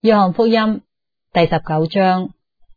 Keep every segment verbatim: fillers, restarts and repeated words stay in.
約翰福音第十九章。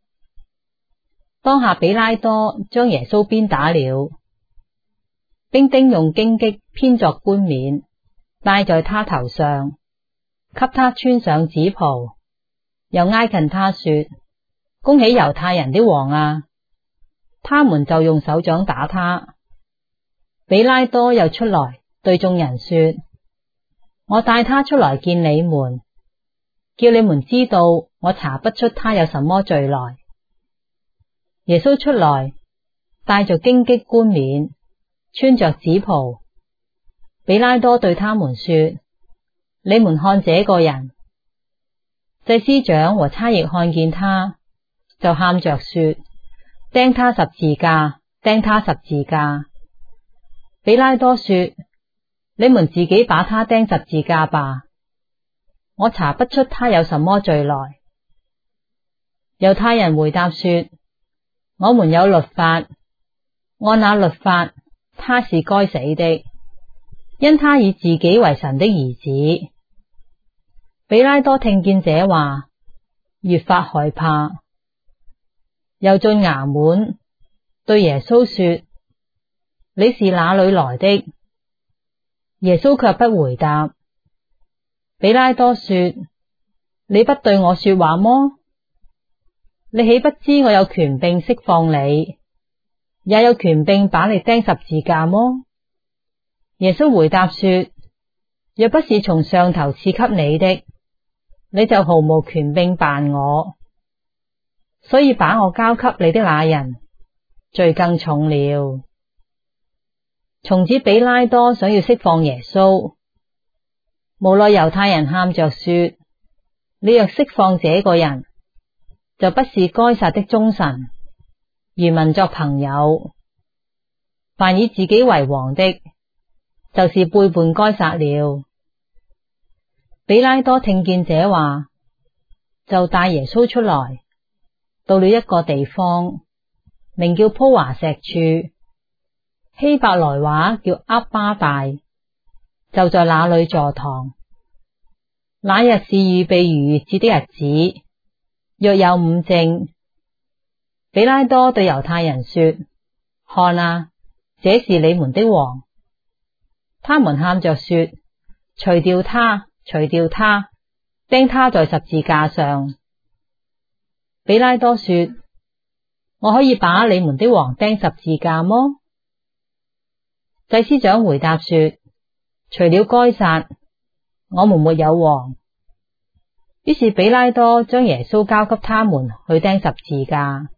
當下比拉多將耶穌鞭打了，兵丁用荊棘編作冠冕戴在他頭上，給他穿上紫袍，又挨近他說：恭喜猶太人的王啊！他們就用手掌打他。比拉多又出來對眾人說：我帶他出來見你們，叫你們知道我查不出他有什麼罪來。耶穌出來，帶着荊棘冠冕，穿着紫袍。比拉多對他們說：你們看這個人。祭司長和差役看見他，就喊着說：釘他十字架，釘他十字架。比拉多說：你們自己把他釘十字架吧，我查不出他有什麼罪來。猶太人回答說：我們有律法，按那律法，他是該死的，因他以自己為神的兒子。比拉多聽見這話，越發害怕，又進衙門對耶穌說：你是哪裏來的？耶穌卻不回答。比拉多說：你不對我說話麼？你豈不知我有權柄釋放你，也有權柄把你釘十字架麼？耶穌回答說：若不是從上頭賜給你的，你就毫無權柄辦我。所以把我交給你的那人，罪更重了。從此比拉多想要釋放耶穌，無奈猶太人喊着說：你若釋放這個人，就不是該撒的忠臣，與民作朋友。凡以自己為王的，就是背叛該撒了。比拉多聽見這話，就帶耶穌出來，到了一個地方，名叫鋪華石處，希伯來話叫厄巴大，就在那裏坐堂。那日是預備逾越節的日子，約有午正。比拉多對猶太人說：看啊，這是你們的王。他們喊着說：除掉他，除掉他，釘他在十字架上。比拉多說：我可以把你們的王釘十字架麼？祭司長回答說：除了該撒，我們沒有王。於是比拉多將耶穌交給他們去釘十字架。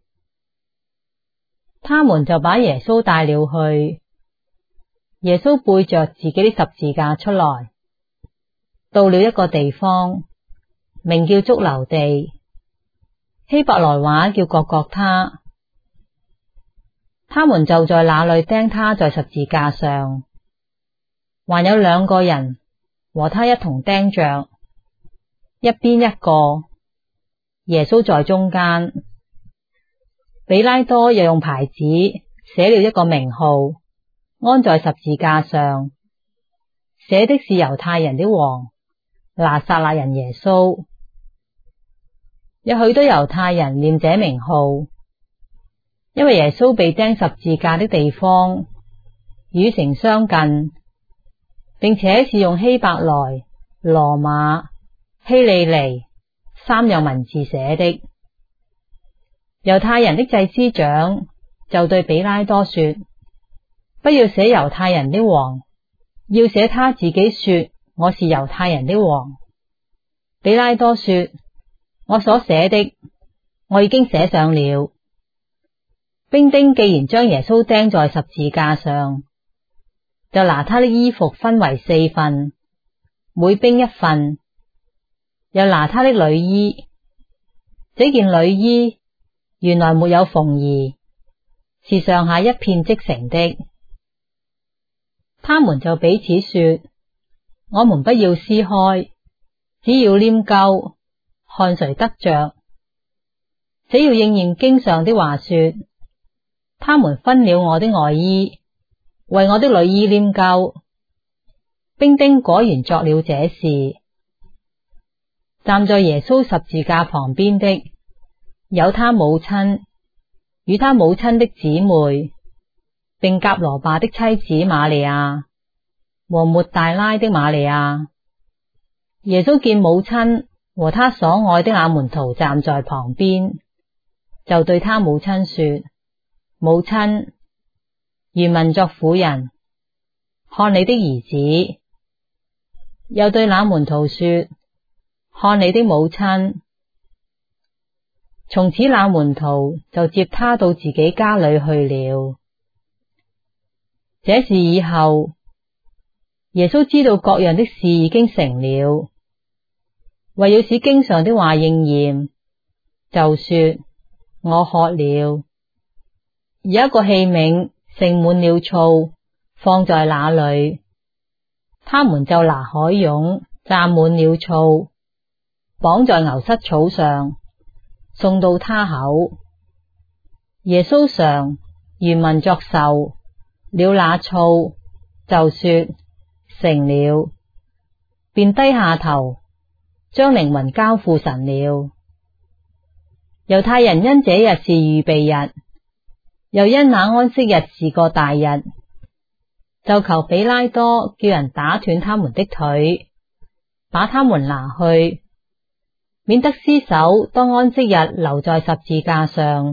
他們就把耶穌帶了去。耶穌背着自己的十字架出來，到了一個地方，名叫髑髏地，希伯來話叫各各他。他們就在那裏釘他在十字架上，還有兩個人和他一同釘着，一邊一個，耶穌在中間。比拉多又用牌子寫了一個名號，安在十字架上，寫的是猶太人的王，拿撒勒人耶穌。有許多猶太人念這名號，因為耶穌被釘十字架的地方與城相近，並且是用希伯來、羅馬、希利尼三樣文字寫的。猶太人的祭司長就對比拉多說：不要寫猶太人的王，要寫他自己說我是猶太人的王。比拉多說：我所寫的，我已經寫上了。兵丁既然將耶穌釘在十字架上，就拿他的衣服分為四份，每兵一份，又拿他的裡衣。這件裡衣原來沒有縫兒，是上下一片織成的。他們就彼此說：我們不要撕開，只要拈鉤，看誰得着。這要應驗經上的話說：他們分了我的外衣，為我的裡衣拈鉤。兵丁果然作了這事。 站在耶穌十字架旁邊的，有他母親與他母親的姊妹，並革羅巴的妻子瑪利亞和抹大拉的瑪利亞。耶穌見母親和他所愛的那門徒站在旁邊，就對他母親說：母親，原文作婦人，看你的兒子。又對那門徒說：看你的母親。從此那門徒就接他到自己家裏去了。這事以後，耶穌知道各樣的事已經成了，為要使經上的話應驗，就說：我渴了。有一個器皿盛滿了醋，放在那裏，他們就拿海湧蘸滿了醋，綁在牛膝草上，送到他口。耶穌嘗，原文作受了那醋，就說：成了，便低下頭，將靈魂交付神了。猶太人因這日是預備日，又因那安息日是個大日，就求彼拉多叫人打斷他們的腿，把他們拿去，免得屍首當安息日留在十字架上。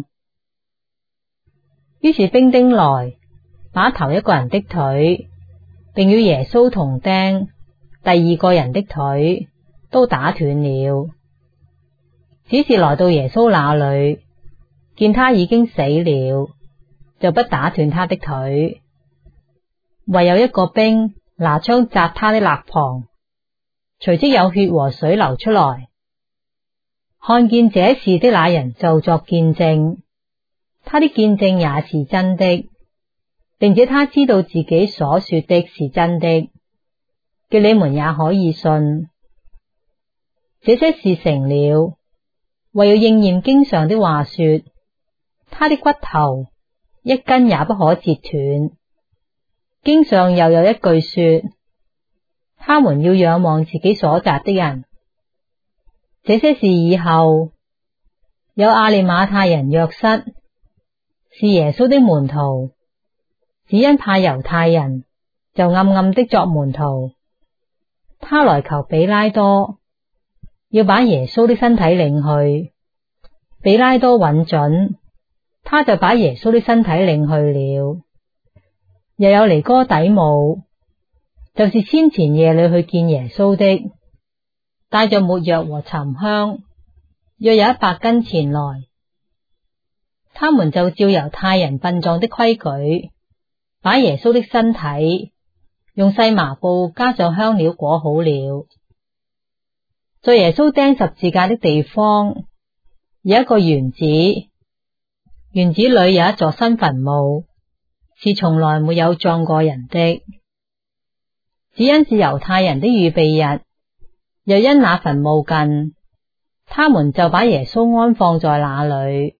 於是兵丁來，把頭一個人的腿，並與耶穌同釘第二個人的腿都打斷了。只是來到耶穌那裏，見他已經死了，就不打斷他的腿，唯有一個兵拿槍扎他的肋旁，隨即有血和水流出來。看見這事的那人就作見證，他的見證也是真的，並且他知道自己所說的是真的，叫你們也可以信。這些事成了，為要應驗經上的話說：他的骨頭一根也不可折斷。經上又有一句說：他們要仰望自己所擇的人。這些事以後，有亞利馬太人約瑟，是耶穌的門徒，只因怕猶太人，就暗暗的作門徒。他來求彼拉多，要把耶穌的身體領去。彼拉多允准，他就把耶穌的身體領去了。又有尼哥底母，就是先前夜裏去見耶穌的，帶着沒藥和沉香，約有一百斤前來。他們就照猶太人殯葬的規矩，把耶穌的身體用細麻布加上香料裹好了。在耶穌釘十字架的地方，有一個園子，園子裏有一座新墳墓，是從來沒有葬過人的。只因是猶太人的預備日，又因那墳墓近，他們就把耶穌安放在那裏。